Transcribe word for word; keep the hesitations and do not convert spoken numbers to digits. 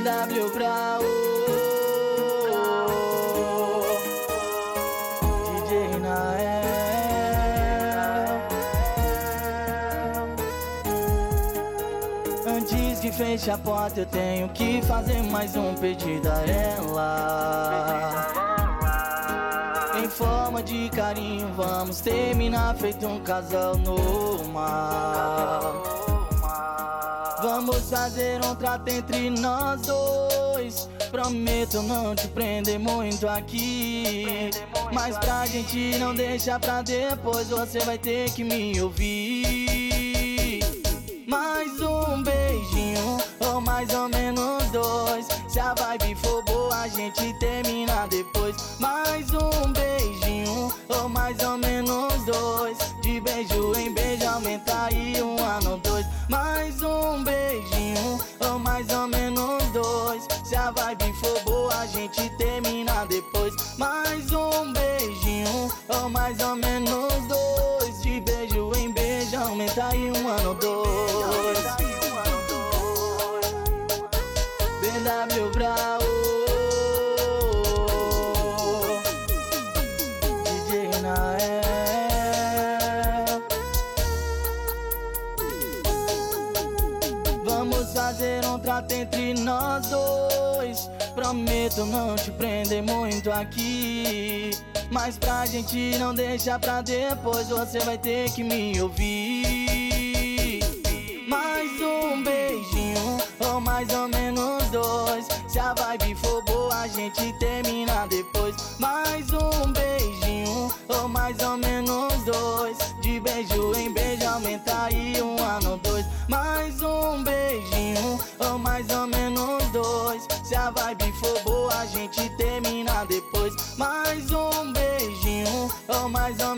B W Brau, D J Nael. Antes que feche a porta eu tenho que fazer mais um pedido a ela. Em forma de carinho vamos terminar feito um casal normal. Vamos fazer um trato entre nós dois. Prometo não te prender muito aqui, mas pra gente não deixar pra depois, você vai ter que me ouvir. Mais um beijinho, ou mais ou menos dois. Se a vibe for boa a gente termina depois. Mais um beijinho, ou mais ou menos dois. De beijo em beijo aumenta aí um ano, dois. Mais um beijinho, ou mais ou menos dois. Se a vibe for boa a gente termina depois. Mais um beijinho, ou mais ou menos dois. De beijo em beijo aumenta aí um ano, dois. B W Brau, D J Nael. Vamos fazer um trato entre nós dois. Prometo não te prender muito aqui, mas pra gente não deixar pra depois, você vai ter que me ouvir. Mais um beijinho, ou mais ou menos dois. Se a vibe for boa a gente termina depois. Mais um beijinho, ou mais ou menos dois. De beijo em beijo aumenta aí um ano, dois. Mais um beijinho, ou mais ou menos dois. Se a vibe for boa a gente termina depois. Mais um beijinho, ou mais ou